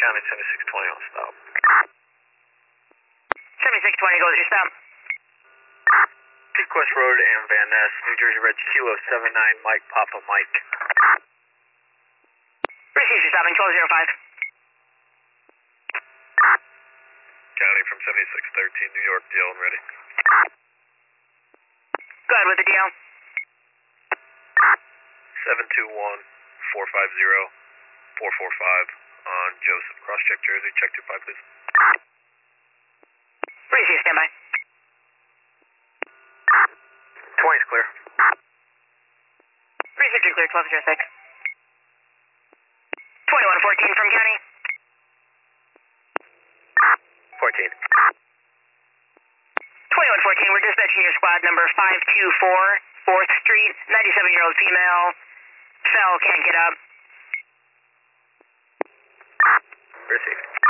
County 7620 on stop. 7620 goes your stop. Sequest Road and Van Ness, New Jersey Reg Kilo 79 Mike Papa Mike. Receive your stopping 1205. County from 7613 New York, DL and ready. Go ahead with the DL. 721-450-445 on Joseph. Cross-check Jersey, check 25 please. Receive standby. 20's clear. Received and clear 1206. 2114 from County. 14. 2114, we're dispatching your squad number 524, 4th Street, 97-year-old female. Fell, can't get up. Received.